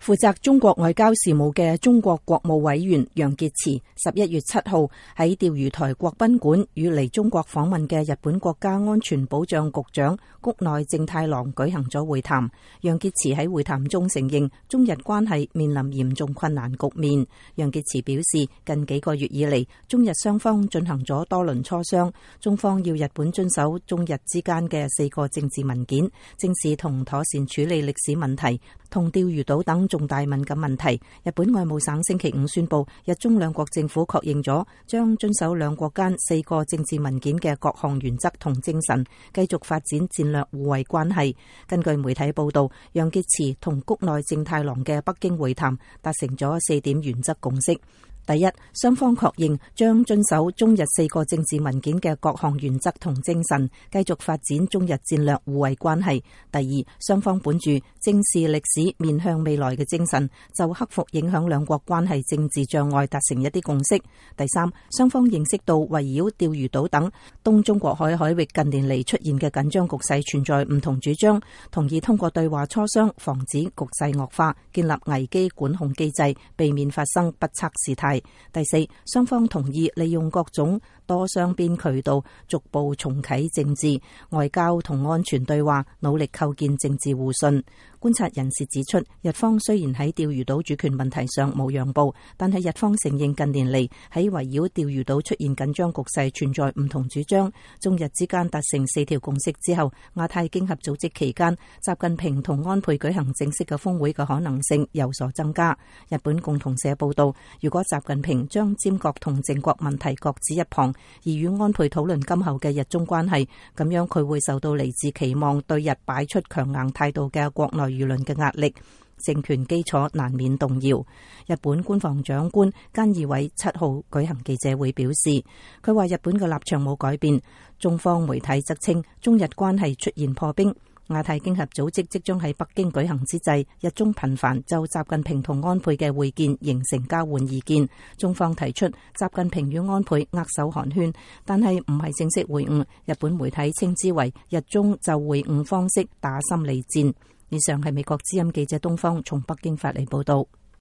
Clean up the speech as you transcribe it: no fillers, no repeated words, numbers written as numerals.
負責中國外交事務嘅中國國務委員楊潔篪11月7號喺釣魚台國賓館與嚟中國訪問嘅日本國家安全保障局長谷內正太郎舉行咗會談。楊潔篪喺會談中承認中日關係面臨嚴重困難局面。楊潔篪表示，近幾個月以嚟，中日雙方進行咗多輪磋商，中方要日本遵守中日之間嘅4個政治文件，正視同妥善處理歷史問題同釣魚島等重大敏感問題。日本外務省星期五宣布，日中兩國政府確認咗將遵守兩國間4個政治文件嘅各項原則同精神，繼續發展戰略互惠關係。根據媒體報道，楊潔篪同谷內正太郎嘅北京會談達成咗4點原則共識。第一，雙方確認將遵守中日4個政治文件嘅各項原則同精神，繼續發展中日戰略互惠關係。第二，雙方本住正視歷史、面向未來嘅精神，就克服影響兩國關係政治障礙達成一啲共識。第三，雙方認識到圍繞釣魚島等東中國海海域近年嚟出現嘅緊張局勢存在唔同主張，同意通過對話磋商防止局勢惡化，建立危機管控機制，避免發生不測事態。第四，雙方同意利用各種多雙邊渠道逐步重啟政治、外交同安全對話，努力構建政治互信。觀察人士指出，日方雖然喺釣魚島主權問題上冇讓步，但係日方承認近年嚟喺圍繞釣魚島出現緊張局勢存在唔同主張。中日之間達成4條共識之後，亞太經合組織期間，習近平同安倍舉行正式嘅峰會嘅可能性有所增加。日本共同社報道，如果習近平將尖閣同靖國問題擱置一旁，而與安倍討論今後嘅日中關係，咁樣佢會受到嚟自期望對日擺出強硬態度嘅國內輿論嘅壓力，政權基礎難免動搖。日本官房長官菅義偉7號舉行記者會表示，佢話日本嘅立場冇改變。中方媒體則稱中日關係出現破冰。亞太經合組織即將喺北京舉行之際，日中頻繁就習近平同安倍嘅會見形成交換意見。中方提出習近平與安倍握手寒暄，但係唔係正式會晤。日本媒體稱之為日中就會晤方式打心理戰。以上係美國之音記者東方從北京發嚟報道。